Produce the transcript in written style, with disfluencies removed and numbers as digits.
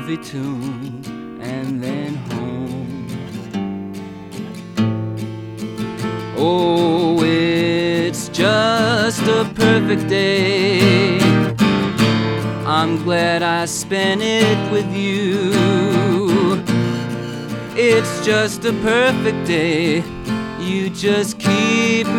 groovy tune, and then home. Oh, it's just a perfect day. I'm glad I spent it with you. It's just a perfect day. You just keep